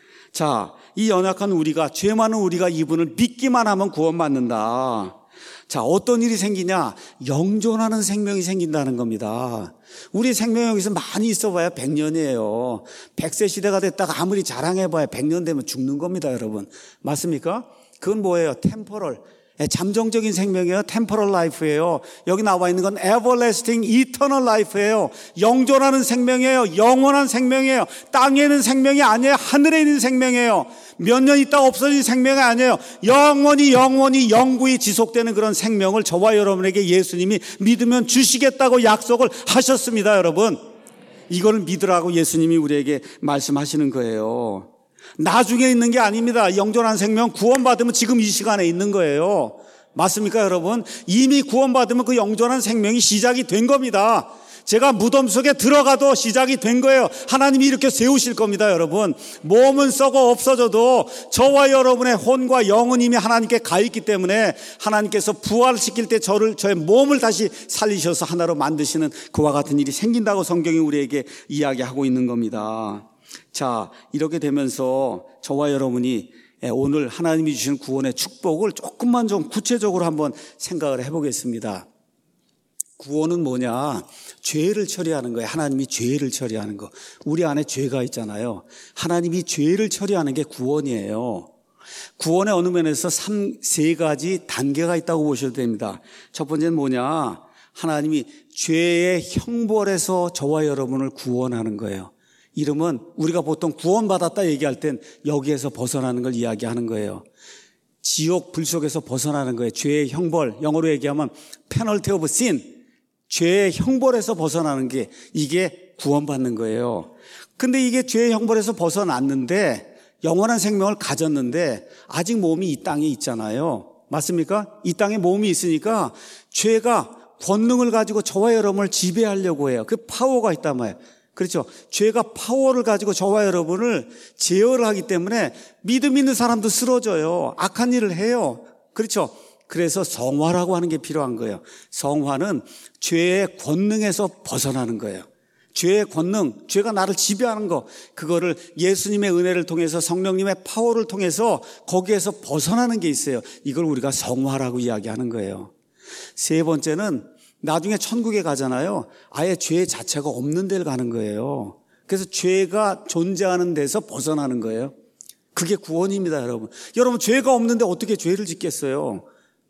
자, 이 연약한 우리가, 죄 많은 우리가 이분을 믿기만 하면 구원받는다. 자, 어떤 일이 생기냐? 영존하는 생명이 생긴다는 겁니다. 우리 생명이 여기서 많이 있어봐야 백 년이에요. 백 세 시대가 됐다가 아무리 자랑해봐야 백 년 되면 죽는 겁니다, 여러분. 맞습니까? 그건 뭐예요? 템포럴. 잠정적인 생명이에요. 템포럴 라이프예요. 여기 나와 있는 건 everlasting, eternal life예요. 영존하는 생명이에요. 영원한 생명이에요. 땅에 있는 생명이 아니에요. 하늘에 있는 생명이에요. 몇 년 있다 없어진 생명이 아니에요. 영원히 영원히 영구히 지속되는 그런 생명을 저와 여러분에게 예수님이 믿으면 주시겠다고 약속을 하셨습니다, 여러분. 이걸 믿으라고 예수님이 우리에게 말씀하시는 거예요. 나중에 있는 게 아닙니다. 영존한 생명 구원받으면 지금 이 시간에 있는 거예요. 맞습니까, 여러분? 이미 구원받으면 그 영존한 생명이 시작이 된 겁니다. 제가 무덤 속에 들어가도 시작이 된 거예요. 하나님이 이렇게 세우실 겁니다, 여러분. 몸은 썩어 없어져도 저와 여러분의 혼과 영은 이미 하나님께 가 있기 때문에 하나님께서 부활시킬 때 저를, 저의 몸을 다시 살리셔서 하나로 만드시는 그와 같은 일이 생긴다고 성경이 우리에게 이야기하고 있는 겁니다. 자, 이렇게 되면서 저와 여러분이 오늘 하나님이 주신 구원의 축복을 조금만 좀 구체적으로 한번 생각을 해보겠습니다. 구원은 뭐냐? 죄를 처리하는 거예요. 하나님이 죄를 처리하는 거. 우리 안에 죄가 있잖아요. 하나님이 죄를 처리하는 게 구원이에요. 구원의 어느 면에서 삼, 세 가지 단계가 있다고 보셔도 됩니다. 첫 번째는 뭐냐? 하나님이 죄의 형벌에서 저와 여러분을 구원하는 거예요. 이름은 우리가 보통 구원받았다 얘기할 땐 여기에서 벗어나는 걸 이야기하는 거예요. 지옥 불 속에서 벗어나는 거예요. 죄의 형벌, 영어로 얘기하면 penalty of sin, 죄의 형벌에서 벗어나는 게 이게 구원받는 거예요. 근데 이게 죄의 형벌에서 벗어났는데 영원한 생명을 가졌는데 아직 몸이 이 땅에 있잖아요. 맞습니까? 이 땅에 몸이 있으니까 죄가 권능을 가지고 저와 여러분을 지배하려고 해요. 그 파워가 있단 말이에요. 그렇죠. 죄가 파워를 가지고 저와 여러분을 제어를 하기 때문에 믿음 있는 사람도 쓰러져요. 악한 일을 해요. 그렇죠. 그래서 성화라고 하는 게 필요한 거예요. 성화는 죄의 권능에서 벗어나는 거예요. 죄의 권능, 죄가 나를 지배하는 거, 그거를 예수님의 은혜를 통해서 성령님의 파워를 통해서 거기에서 벗어나는 게 있어요. 이걸 우리가 성화라고 이야기하는 거예요. 세 번째는 나중에 천국에 가잖아요. 아예 죄 자체가 없는 데를 가는 거예요. 그래서 죄가 존재하는 데서 벗어나는 거예요. 그게 구원입니다, 여러분. 여러분, 죄가 없는데 어떻게 죄를 짓겠어요?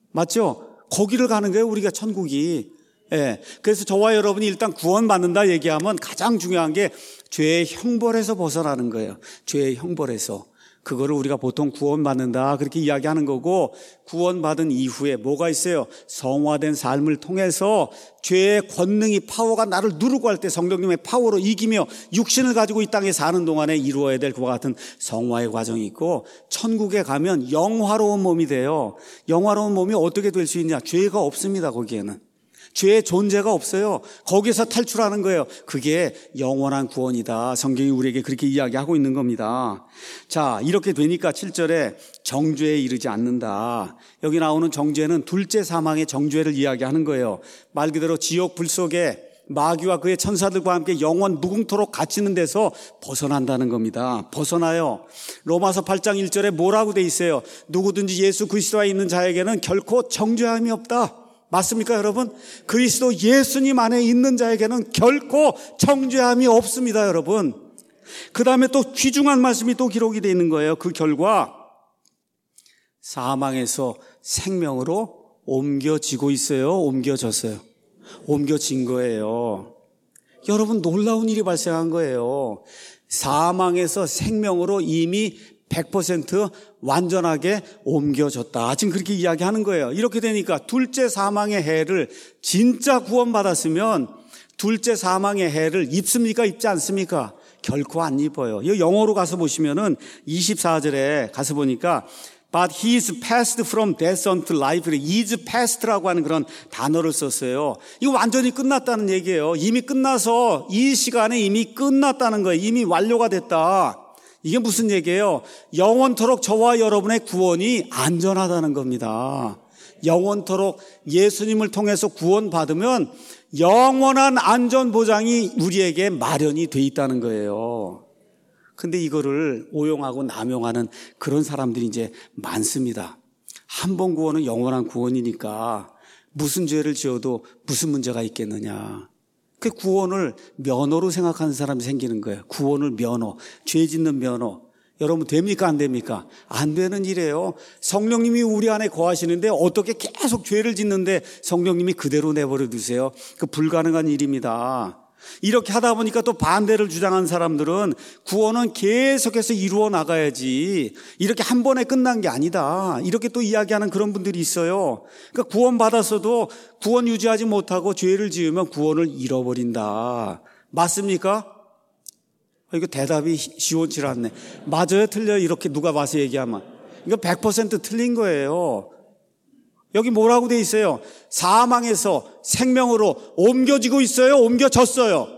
맞죠? 거기를 가는 거예요, 우리가 천국이. 예. 그래서 저와 여러분이 일단 구원받는다 얘기하면 가장 중요한 게 죄의 형벌에서 벗어나는 거예요. 죄의 형벌에서. 그거를 우리가 보통 구원받는다 그렇게 이야기하는 거고, 구원받은 이후에 뭐가 있어요? 성화된 삶을 통해서 죄의 권능이, 파워가 나를 누르고 할 때 성령님의 파워로 이기며 육신을 가지고 이 땅에 사는 동안에 이루어야 될 그와 같은 성화의 과정이 있고, 천국에 가면 영화로운 몸이 돼요. 영화로운 몸이 어떻게 될 수 있냐? 죄가 없습니다, 거기에는. 죄의 존재가 없어요. 거기서 탈출하는 거예요. 그게 영원한 구원이다. 성경이 우리에게 그렇게 이야기하고 있는 겁니다. 자, 이렇게 되니까 칠 절에 정죄에 이르지 않는다. 여기 나오는 정죄는 둘째 사망의 정죄를 이야기하는 거예요. 말 그대로 지옥 불 속에 마귀와 그의 천사들과 함께 영원 무궁토록 갇히는 데서 벗어난다는 겁니다. 벗어나요. 로마서 팔 장 일 절에 뭐라고 돼 있어요? 누구든지 예수 그리스도에 있는 자에게는 결코 정죄함이 없다. 맞습니까, 여러분? 그리스도 예수님 안에 있는 자에게는 결코 정죄함이 없습니다, 여러분. 그 다음에 또 귀중한 말씀이 또 기록이 되어 있는 거예요. 그 결과 사망에서 생명으로 옮겨지고 있어요? 옮겨졌어요? 옮겨진 거예요. 여러분, 놀라운 일이 발생한 거예요. 사망에서 생명으로 이미 백 퍼센트 완전하게 옮겨졌다. 지금 그렇게 이야기하는 거예요. 이렇게 되니까 둘째 사망의 해를 진짜 구원받았으면 둘째 사망의 해를 입습니까? 입지 않습니까? 결코 안 입어요. 이 영어로 가서 보시면은 이십사 절에 가서 보니까 But he is passed from death unto life. is passed라고 하는 그런 단어를 썼어요. 이거 완전히 끝났다는 얘기예요. 이미 끝나서 이 시간에 이미 끝났다는 거예요. 이미 완료가 됐다. 이게 무슨 얘기예요? 영원토록 저와 여러분의 구원이 안전하다는 겁니다. 영원토록 예수님을 통해서 구원받으면 영원한 안전보장이 우리에게 마련이 돼 있다는 거예요. 근데 이거를 오용하고 남용하는 그런 사람들이 이제 많습니다. 한 번 구원은 영원한 구원이니까 무슨 죄를 지어도 무슨 문제가 있겠느냐. 그 구원을 면허로 생각하는 사람이 생기는 거예요. 구원을 면허, 죄 짓는 면허. 여러분, 됩니까? 안 됩니까? 안 되는 일이에요. 성령님이 우리 안에 거하시는데 어떻게 계속 죄를 짓는데 성령님이 그대로 내버려 두세요? 그 불가능한 일입니다. 이렇게 하다 보니까 또 반대를 주장한 사람들은 구원은 계속해서 이루어 나가야지, 이렇게 한 번에 끝난 게 아니다, 이렇게 또 이야기하는 그런 분들이 있어요. 그러니까 구원 받았어도 구원 유지하지 못하고 죄를 지으면 구원을 잃어버린다. 맞습니까? 이거 대답이 시원치 않네. 맞아요? 틀려요? 이렇게 누가 봐서 얘기하면 이거 백 퍼센트 틀린 거예요. 여기 뭐라고 돼 있어요? 사망에서 생명으로 옮겨지고 있어요? 옮겨졌어요?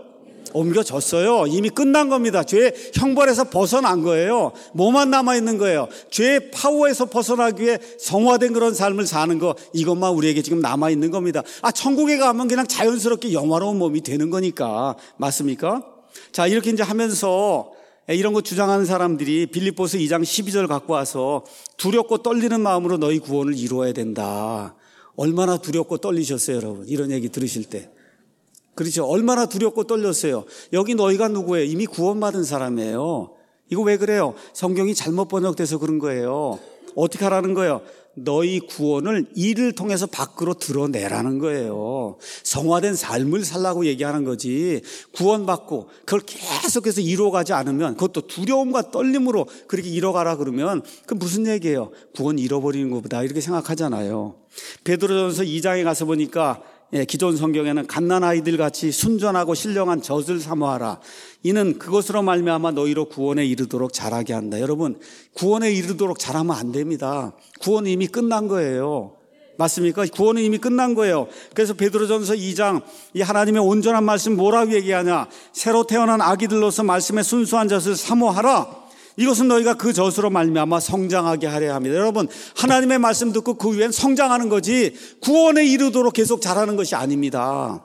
옮겨졌어요. 이미 끝난 겁니다. 죄의 형벌에서 벗어난 거예요. 뭐만 남아있는 거예요? 죄의 파워에서 벗어나기 위해 성화된 그런 삶을 사는 거, 이것만 우리에게 지금 남아있는 겁니다. 아, 천국에 가면 그냥 자연스럽게 영화로운 몸이 되는 거니까. 맞습니까? 자, 이렇게 이제 하면서 이런 거 주장하는 사람들이 빌립보서 이 장 십이 절 갖고 와서 두렵고 떨리는 마음으로 너희 구원을 이루어야 된다. 얼마나 두렵고 떨리셨어요, 여러분? 이런 얘기 들으실 때. 그렇죠? 얼마나 두렵고 떨렸어요. 여기 너희가 누구예요? 이미 구원받은 사람이에요. 이거 왜 그래요? 성경이 잘못 번역돼서 그런 거예요. 어떻게 하라는 거예요? 너희 구원을 이를 통해서 밖으로 드러내라는 거예요. 성화된 삶을 살라고 얘기하는 거지. 구원받고 그걸 계속해서 이루어가지 않으면, 그것도 두려움과 떨림으로 그렇게 이뤄가라 그러면 그 무슨 얘기예요? 구원 잃어버리는 것보다, 이렇게 생각하잖아요. 베드로전서 이 장에 가서 보니까 예, 기존 성경에는 갓난 아이들 같이 순전하고 신령한 젖을 사모하라. 이는 그것으로 말미암아 너희로 구원에 이르도록 자라게 한다. 여러분, 구원에 이르도록 자라면 안 됩니다. 구원은 이미 끝난 거예요. 맞습니까? 구원은 이미 끝난 거예요. 그래서 베드로전서 이 장, 이 하나님의 온전한 말씀 뭐라고 얘기하냐? 새로 태어난 아기들로서 말씀의 순수한 젖을 사모하라. 이것은 너희가 그 젖으로 말미암아 성장하게 하려 합니다. 여러분, 하나님의 말씀 듣고 그 위엔 성장하는 거지 구원에 이르도록 계속 자라는 것이 아닙니다.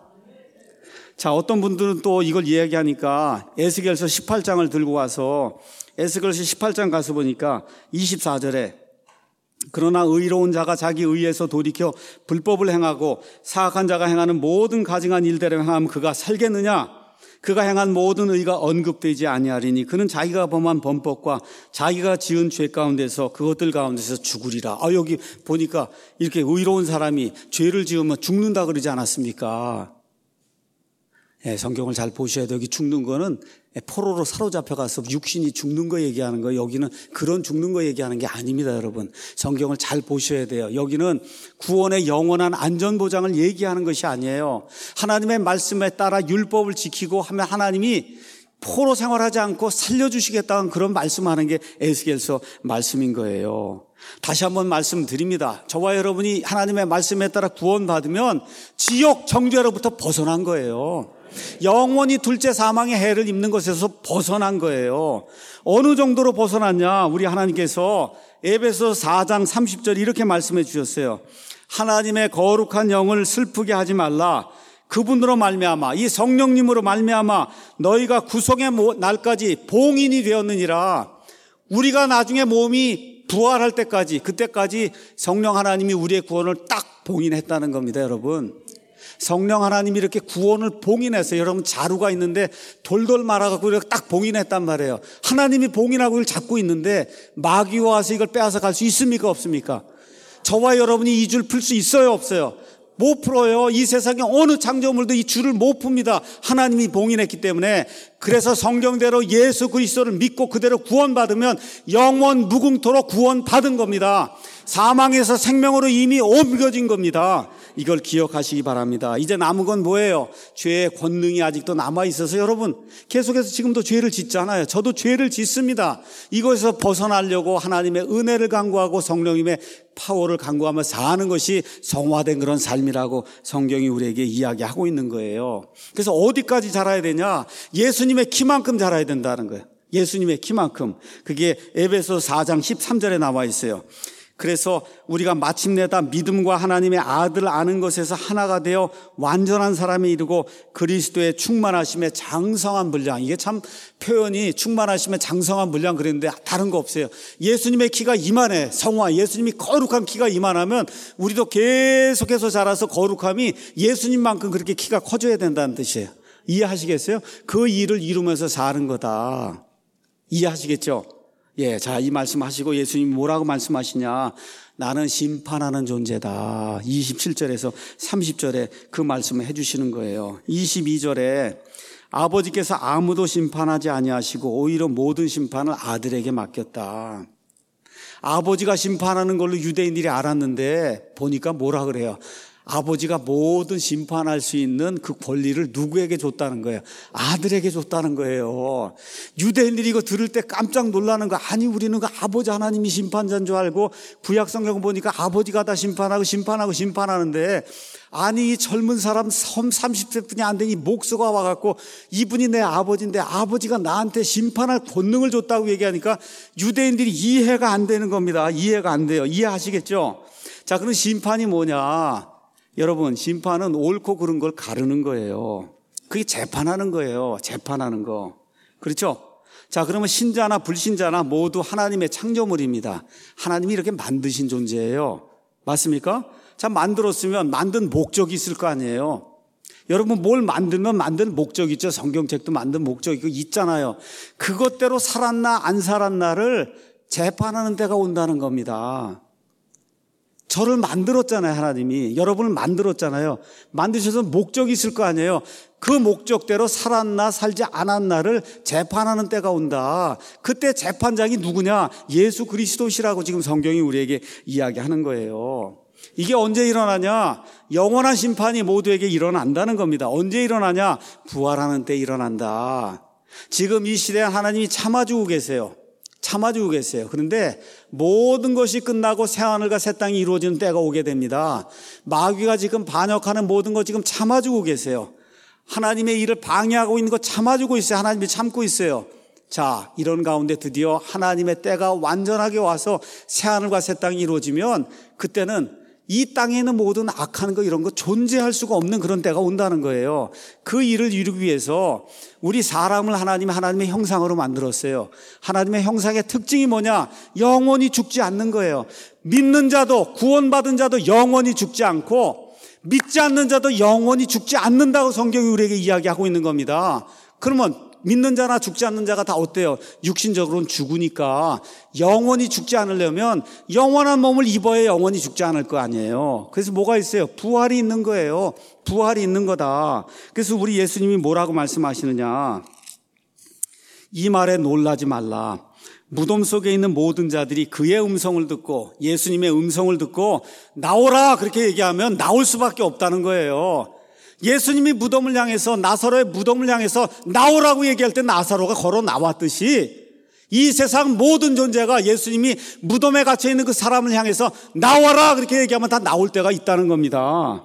자, 어떤 분들은 또 이걸 이야기하니까 에스겔서 십팔 장을 들고 와서 에스겔서 십팔 장 가서 보니까 이십사 절에 그러나 의로운 자가 자기 의에서 돌이켜 불법을 행하고 사악한 자가 행하는 모든 가증한 일대로 행하면 그가 살겠느냐? 그가 행한 모든 의가 언급되지 아니하리니 그는 자기가 범한 범법과 자기가 지은 죄 가운데서 그것들 가운데서 죽으리라. 아, 여기 보니까 이렇게 의로운 사람이 죄를 지으면 죽는다 그러지 않았습니까? 예, 성경을 잘 보셔야 돼요. 여기 죽는 거는 포로로 사로잡혀가서 육신이 죽는 거 얘기하는 거예요. 여기는 그런 죽는 거 얘기하는 게 아닙니다, 여러분. 성경을 잘 보셔야 돼요. 여기는 구원의 영원한 안전보장을 얘기하는 것이 아니에요. 하나님의 말씀에 따라 율법을 지키고 하면 하나님이 포로 생활하지 않고 살려주시겠다는 그런 말씀하는 게 에스겔서 말씀인 거예요. 다시 한번 말씀드립니다. 저와 여러분이 하나님의 말씀에 따라 구원받으면 지옥 정죄로부터 벗어난 거예요. 영원히 둘째 사망의 해를 입는 것에서 벗어난 거예요. 어느 정도로 벗어났냐? 우리 하나님께서 에베소 사 장 삼십 절 이렇게 말씀해 주셨어요. 하나님의 거룩한 영을 슬프게 하지 말라. 그분으로 말미암아, 이 성령님으로 말미암아 너희가 구속의 날까지 봉인이 되었느니라. 우리가 나중에 몸이 부활할 때까지, 그때까지 성령 하나님이 우리의 구원을 딱 봉인했다는 겁니다, 여러분. 성령 하나님이 이렇게 구원을 봉인해서, 여러분 자루가 있는데 돌돌 말아갖고 이렇게 딱 봉인했단 말이에요. 하나님이 봉인하고 이걸 잡고 있는데 마귀가 와서 이걸 빼앗아 갈 수 있습니까? 없습니까? 저와 여러분이 이 줄 풀 수 있어요? 없어요? 못 풀어요. 이 세상에 어느 창조물도 이 줄을 못 풉니다. 하나님이 봉인했기 때문에. 그래서 성경대로 예수 그리스도를 믿고 그대로 구원받으면 영원 무궁토록 구원받은 겁니다. 사망에서 생명으로 이미 옮겨진 겁니다. 이걸 기억하시기 바랍니다. 이제 남은 건 뭐예요? 죄의 권능이 아직도 남아있어서 여러분 계속해서 지금도 죄를 짓잖아요. 저도 죄를 짓습니다. 이것에서 벗어나려고 하나님의 은혜를 간구하고 성령님의 파워를 간구하며 사는 것이 성화된 그런 삶이라고 성경이 우리에게 이야기하고 있는 거예요. 그래서 어디까지 자라야 되냐? 예수님의 키만큼 자라야 된다는 거예요. 예수님의 키만큼. 그게 에베소 사 장 십삼 절에 나와 있어요. 그래서 우리가 마침내 다 믿음과 하나님의 아들을 아는 것에서 하나가 되어 완전한 사람에 이르고 그리스도의 충만하심에 장성한 분량. 이게 참 표현이 충만하심에 장성한 분량 그랬는데 다른 거 없어요. 예수님의 키가 이만해. 성화. 예수님이 거룩한 키가 이만하면 우리도 계속해서 자라서 거룩함이 예수님만큼 그렇게 키가 커져야 된다는 뜻이에요. 이해하시겠어요? 그 일을 이루면서 사는 거다. 이해하시겠죠? 예, 자, 이 말씀 하시고 예수님이 뭐라고 말씀하시냐? 나는 심판하는 존재다. 이십칠 절에서 삼십 절에 그 말씀을 해주시는 거예요. 이십이 절에 아버지께서 아무도 심판하지 아니하시고 오히려 모든 심판을 아들에게 맡겼다. 아버지가 심판하는 걸로 유대인들이 알았는데 보니까 뭐라 그래요? 아버지가 모든 심판할 수 있는 그 권리를 누구에게 줬다는 거예요? 아들에게 줬다는 거예요. 유대인들이 이거 들을 때 깜짝 놀라는 거. 아니 우리는 그 아버지 하나님이 심판자인 줄 알고 구약 성경 보니까 아버지가 다 심판하고 심판하고 심판하는데, 아니 이 젊은 사람 삼십 세뿐이 안 된 이 목수가 와갖고 이분이 내 아버지인데 아버지가 나한테 심판할 권능을 줬다고 얘기하니까 유대인들이 이해가 안 되는 겁니다. 이해가 안 돼요. 이해하시겠죠? 자, 그럼 심판이 뭐냐? 여러분, 심판은 옳고 그른 걸 가르는 거예요. 그게 재판하는 거예요. 재판하는 거. 그렇죠? 자, 그러면 신자나 불신자나 모두 하나님의 창조물입니다. 하나님이 이렇게 만드신 존재예요. 맞습니까? 자, 만들었으면 만든 목적이 있을 거 아니에요. 여러분, 뭘 만들면 만든 목적 있죠. 성경책도 만든 목적이 있잖아요. 그것대로 살았나 안 살았나를 재판하는 때가 온다는 겁니다. 저를 만들었잖아요. 하나님이 여러분을 만들었잖아요. 만드셔서 목적이 있을 거 아니에요. 그 목적대로 살았나 살지 않았나를 재판하는 때가 온다. 그때 재판장이 누구냐? 예수 그리스도시라고 지금 성경이 우리에게 이야기하는 거예요. 이게 언제 일어나냐? 영원한 심판이 모두에게 일어난다는 겁니다. 언제 일어나냐? 부활하는 때 일어난다. 지금 이 시대에 하나님이 참아주고 계세요. 참아주고 계세요. 그런데 모든 것이 끝나고 새하늘과 새 땅이 이루어지는 때가 오게 됩니다. 마귀가 지금 반역하는 모든 것 지금 참아주고 계세요. 하나님의 일을 방해하고 있는 거 참아주고 있어요. 하나님이 참고 있어요. 자, 이런 가운데 드디어 하나님의 때가 완전하게 와서 새하늘과 새 땅이 이루어지면 그때는 이 땅에 있는 모든 악한 거 이런 거 존재할 수가 없는 그런 때가 온다는 거예요. 그 일을 이루기 위해서 우리 사람을 하나님 하나님의 형상으로 만들었어요. 하나님의 형상의 특징이 뭐냐? 영원히 죽지 않는 거예요. 믿는 자도 구원받은 자도 영원히 죽지 않고 믿지 않는 자도 영원히 죽지 않는다고 성경이 우리에게 이야기하고 있는 겁니다. 그러면 믿는 자나 죽지 않는 자가 다 어때요? 육신적으로는 죽으니까 영원히 죽지 않으려면 영원한 몸을 입어야 영원히 죽지 않을 거 아니에요. 그래서 뭐가 있어요? 부활이 있는 거예요. 부활이 있는 거다. 그래서 우리 예수님이 뭐라고 말씀하시느냐? 이 말에 놀라지 말라. 무덤 속에 있는 모든 자들이 그의 음성을 듣고 예수님의 음성을 듣고 나오라 그렇게 얘기하면 나올 수밖에 없다는 거예요. 예수님이 무덤을 향해서 나사로의 무덤을 향해서 나오라고 얘기할 때 나사로가 걸어 나왔듯이 이 세상 모든 존재가 예수님이 무덤에 갇혀 있는 그 사람을 향해서 나와라 그렇게 얘기하면 다 나올 때가 있다는 겁니다.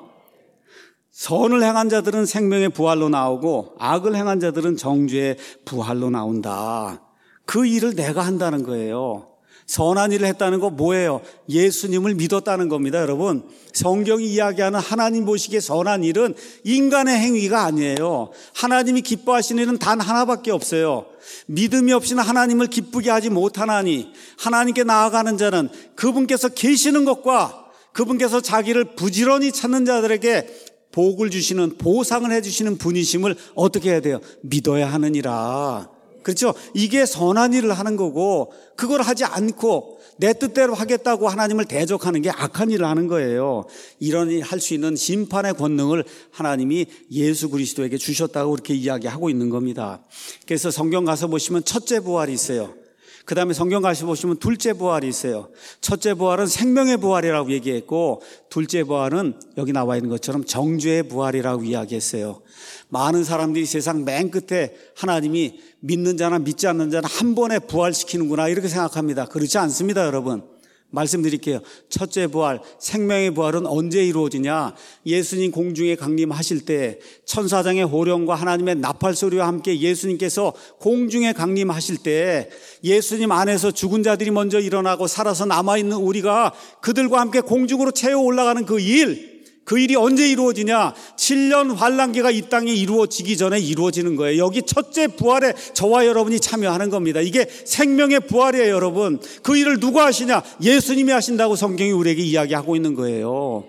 선을 행한 자들은 생명의 부활로 나오고 악을 행한 자들은 정죄의 부활로 나온다. 그 일을 내가 한다는 거예요. 선한 일을 했다는 거 뭐예요? 예수님을 믿었다는 겁니다. 여러분, 성경이 이야기하는 하나님 보시기에 선한 일은 인간의 행위가 아니에요. 하나님이 기뻐하시는 일은 단 하나밖에 없어요. 믿음이 없이는 하나님을 기쁘게 하지 못하나니 하나님께 나아가는 자는 그분께서 계시는 것과 그분께서 자기를 부지런히 찾는 자들에게 복을 주시는, 보상을 해주시는 분이심을 어떻게 해야 돼요? 믿어야 하느니라. 그렇죠? 이게 선한 일을 하는 거고, 그걸 하지 않고 내 뜻대로 하겠다고 하나님을 대적하는 게 악한 일을 하는 거예요. 이런 일 할 수 있는 심판의 권능을 하나님이 예수 그리스도에게 주셨다고 그렇게 이야기하고 있는 겁니다. 그래서 성경 가서 보시면 첫째 부활이 있어요. 그 다음에 성경 가서 보시면 둘째 부활이 있어요. 첫째 부활은 생명의 부활이라고 얘기했고, 둘째 부활은 여기 나와 있는 것처럼 정죄의 부활이라고 이야기했어요. 많은 사람들이 세상 맨 끝에 하나님이 믿는 자나 믿지 않는 자나 한 번에 부활시키는구나 이렇게 생각합니다. 그렇지 않습니다, 여러분. 말씀드릴게요. 첫째 부활, 생명의 부활은 언제 이루어지냐? 예수님 공중에 강림하실 때 천사장의 호령과 하나님의 나팔 소리와 함께 예수님께서 공중에 강림하실 때 예수님 안에서 죽은 자들이 먼저 일어나고 살아서 남아있는 우리가 그들과 함께 공중으로 채워 올라가는 그 일, 그 일이 언제 이루어지냐? 칠 년 환란기가 이 땅에 이루어지기 전에 이루어지는 거예요. 여기 첫째 부활에 저와 여러분이 참여하는 겁니다. 이게 생명의 부활이에요, 여러분. 그 일을 누가 하시냐? 예수님이 하신다고 성경이 우리에게 이야기하고 있는 거예요.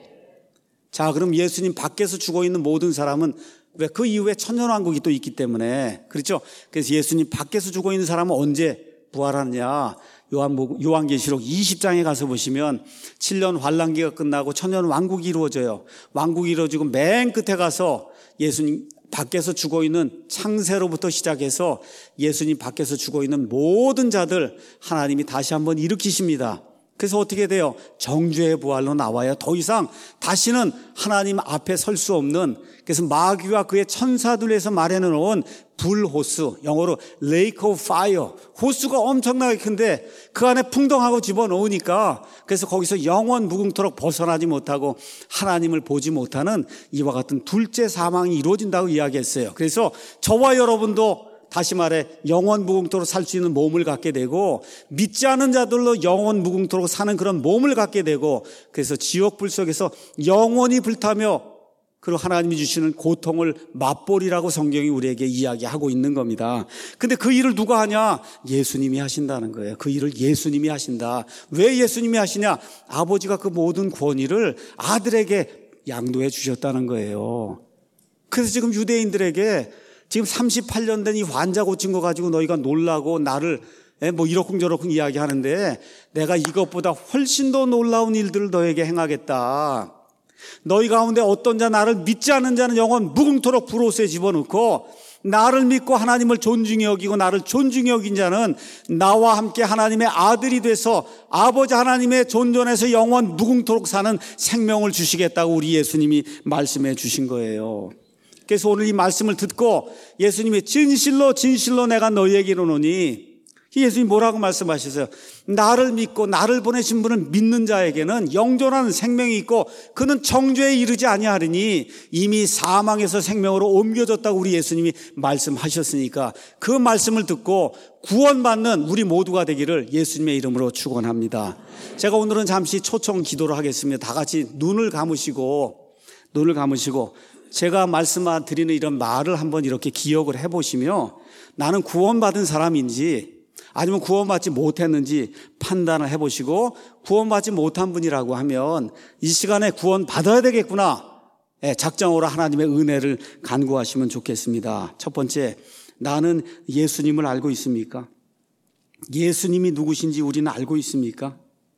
자, 그럼 예수님 밖에서 죽어 있는 모든 사람은 왜? 그 이후에 천년왕국이 또 있기 때문에, 그렇죠? 그래서 예수님 밖에서 죽어 있는 사람은 언제 부활하느냐? 요한, 요한계시록 이십 장에 가서 보시면 칠 년 환란기가 끝나고 천년 왕국이 이루어져요. 왕국이 이루어지고 맨 끝에 가서 예수님 밖에서 죽어 있는 창세로부터 시작해서 예수님 밖에서 죽어 있는 모든 자들 하나님이 다시 한번 일으키십니다. 그래서 어떻게 돼요? 정죄의 부활로 나와요. 더 이상 다시는 하나님 앞에 설 수 없는, 그래서 마귀와 그의 천사들에서 마련해놓은 불호수, 영어로 lake of fire, 호수가 엄청나게 큰데 그 안에 풍덩하고 집어넣으니까 그래서 거기서 영원 무궁토록 벗어나지 못하고 하나님을 보지 못하는 이와 같은 둘째 사망이 이루어진다고 이야기했어요. 그래서 저와 여러분도 다시 말해 영원 무궁토록 살 수 있는 몸을 갖게 되고, 믿지 않은 자들로 영원 무궁토록 사는 그런 몸을 갖게 되고, 그래서 지옥불 속에서 영원히 불타며 그리고 하나님이 주시는 고통을 맛보리라고 성경이 우리에게 이야기하고 있는 겁니다. 근데 그 일을 누가 하냐? 예수님이 하신다는 거예요. 그 일을 예수님이 하신다. 왜 예수님이 하시냐? 아버지가 그 모든 권위를 아들에게 양도해 주셨다는 거예요. 그래서 지금 유대인들에게 지금 삼십팔 년 된 이 환자 고친 거 가지고 너희가 놀라고 나를 뭐 이러쿵저러쿵 이야기하는데, 내가 이것보다 훨씬 더 놀라운 일들을 너에게 행하겠다. 너희 가운데 어떤 자 나를 믿지 않는 자는 영원 무궁토록 불호수에 집어넣고, 나를 믿고 하나님을 존중히 여기고 나를 존중히 여긴 자는 나와 함께 하나님의 아들이 돼서 아버지 하나님의 존전에서 영원 무궁토록 사는 생명을 주시겠다고 우리 예수님이 말씀해 주신 거예요. 그래서 오늘 이 말씀을 듣고 예수님이 진실로 진실로 내가 너희에게 이르노니, 예수님이 뭐라고 말씀하셨어요? 나를 믿고 나를 보내신 분을 믿는 자에게는 영존하는 생명이 있고 그는 정죄에 이르지 아니하리니 이미 사망에서 생명으로 옮겨졌다고 우리 예수님이 말씀하셨으니까 그 말씀을 듣고 구원받는 우리 모두가 되기를 예수님의 이름으로 축원합니다. 제가 오늘은 잠시 초청 기도를 하겠습니다. 다 같이 눈을 감으시고 눈을 감으시고 제가 말씀드리는 이런 말을 한번 이렇게 기억을 해보시며 나는 구원받은 사람인지 아니면 구원받지 못했는지 판단을 해보시고, 구원받지 못한 분이라고 하면 이 시간에 구원받아야 되겠구나, 작정으로 하나님의 은혜를 간구하시면 좋겠습니다. 첫 번째, 나는 예수님을 알고 있습니까? 예수님이 누구신지 우리는 알고 있습니까?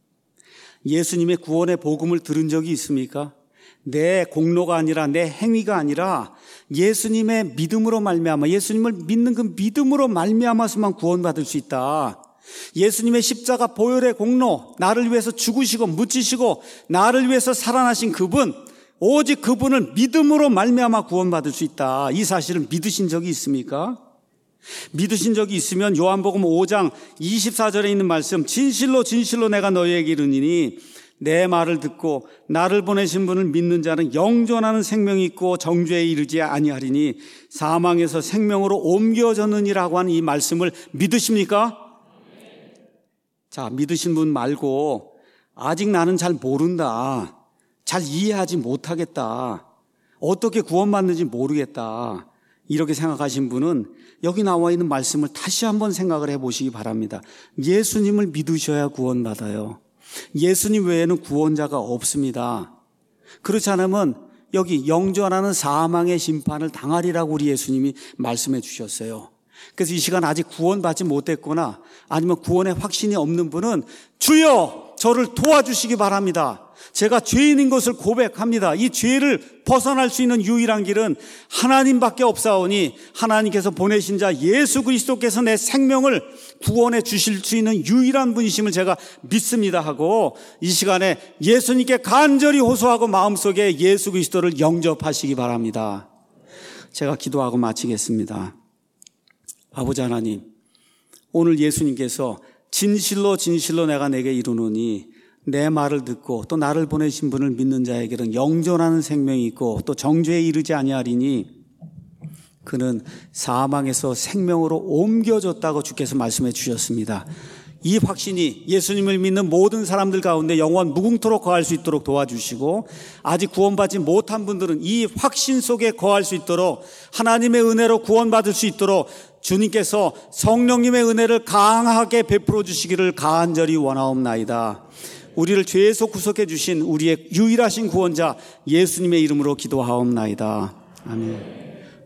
예수님의 구원의 복음을 들은 적이 있습니까? 내 공로가 아니라 내 행위가 아니라 예수님의 믿음으로 말미암아, 예수님을 믿는 그 믿음으로 말미암아서만 구원받을 수 있다. 예수님의 십자가 보혈의 공로, 나를 위해서 죽으시고 묻히시고 나를 위해서 살아나신 그분, 오직 그분을 믿음으로 말미암아 구원받을 수 있다. 이 사실을 믿으신 적이 있습니까? 믿으신 적이 있으면 요한복음 오 장 이십사 절에 있는 말씀, 진실로 진실로 내가 너희에게 이르니니 내 말을 듣고 나를 보내신 분을 믿는 자는 영존하는 생명이 있고 정죄에 이르지 아니하리니 사망에서 생명으로 옮겨졌느니라고 하는 이 말씀을 믿으십니까? 자, 믿으신 분 말고 아직 나는 잘 모른다, 잘 이해하지 못하겠다, 어떻게 구원받는지 모르겠다, 이렇게 생각하신 분은 여기 나와 있는 말씀을 다시 한번 생각을 해보시기 바랍니다. 예수님을 믿으셔야 구원받아요. 예수님 외에는 구원자가 없습니다. 그렇지 않으면 여기 영존하는 사망의 심판을 당하리라고 우리 예수님이 말씀해 주셨어요. 그래서 이 시간 아직 구원받지 못했거나 아니면 구원의 확신이 없는 분은 주여 저를 도와주시기 바랍니다. 제가 죄인인 것을 고백합니다. 이 죄를 벗어날 수 있는 유일한 길은 하나님밖에 없사오니 하나님께서 보내신 자 예수 그리스도께서 내 생명을 구원해 주실 수 있는 유일한 분이심을 제가 믿습니다 하고 이 시간에 예수님께 간절히 호소하고 마음속에 예수 그리스도를 영접하시기 바랍니다. 제가 기도하고 마치겠습니다. 아버지 하나님, 오늘 예수님께서 진실로 진실로 내가 내게 이르노니 내 말을 듣고 또 나를 보내신 분을 믿는 자에게는 영존하는 생명이 있고 또 정죄에 이르지 아니하리니 그는 사망에서 생명으로 옮겨졌다고 주께서 말씀해 주셨습니다. 이 확신이 예수님을 믿는 모든 사람들 가운데 영원 무궁토록 거할 수 있도록 도와주시고 아직 구원받지 못한 분들은 이 확신 속에 거할 수 있도록 하나님의 은혜로 구원받을 수 있도록 주님께서 성령님의 은혜를 강하게 베풀어 주시기를 간절히 원하옵나이다. 우리를 죄에서 구속해 주신 우리의 유일하신 구원자 예수님의 이름으로 기도하옵나이다. 아멘.